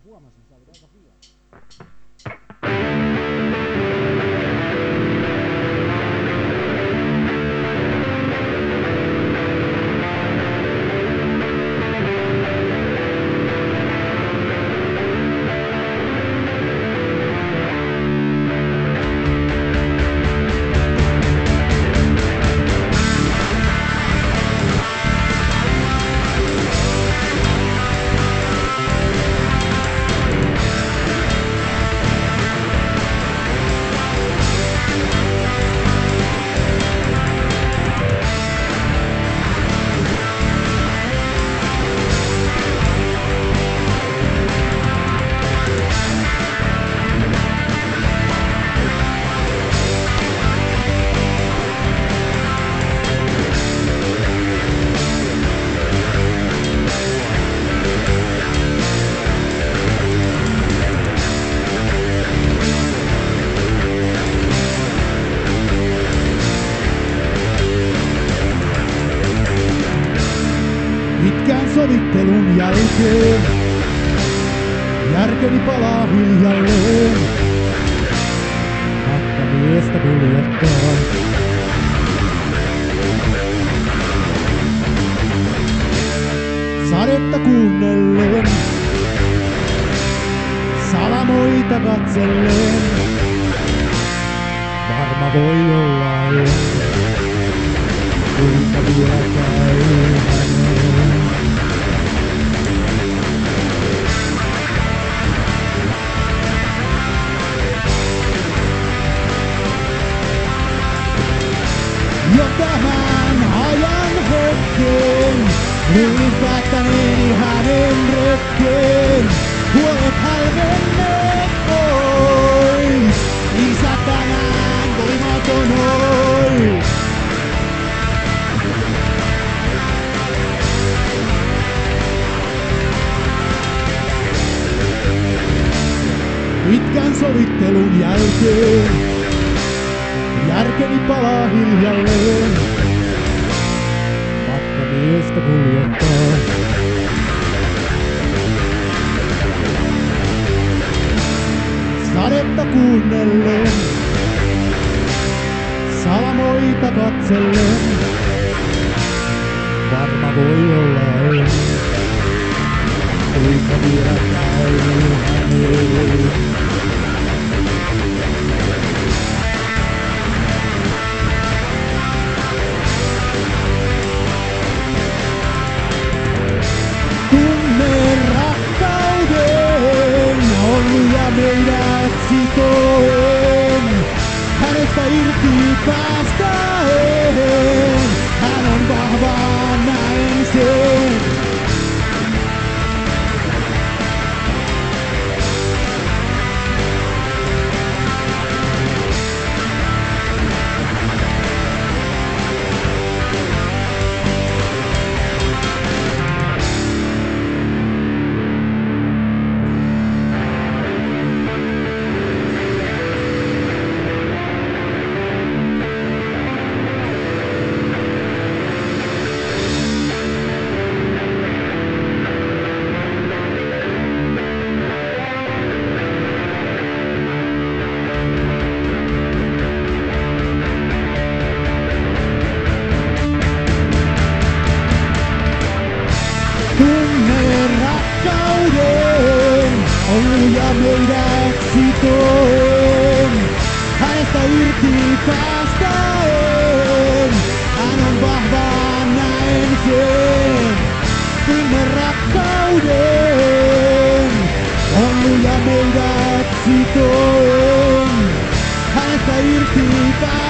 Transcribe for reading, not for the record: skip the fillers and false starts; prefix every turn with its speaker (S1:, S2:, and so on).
S1: huomasin, sä olit aika vielä. Pitkän sovittelun jälkeen järkeni palaa hiljalleen. Matkamiestä kuljettaa. Sadetta kuunnellen, salamoita katsellen. Varma voi olla en, kuinka vielä käy hänen. Jo tämän ajan hetken, luin päättäneeni hänen retkeen. Huolet hälvenneet pois, isä tänään voimaton ois. Pitkän sovittelun jälkeen järkeni palaa hiljalleen. Matkamiestä kuljettaa. Sadetta kuunnellen, salamoita katsellen. Varma voi olla en, kuinka vielä käy hänen. Tunnen rakkauden, ollut ja meidät sitoen. Hänestä irti päästäen, hän on vahva, näen sen. Tunnen rakkauden, ollut ja meidät sitoen. Hänestä irti päästäen, hän on vahva, näen sen. Tunnen rakkauden, ollut ja meidät sitoen. Hänestä irti päästäen.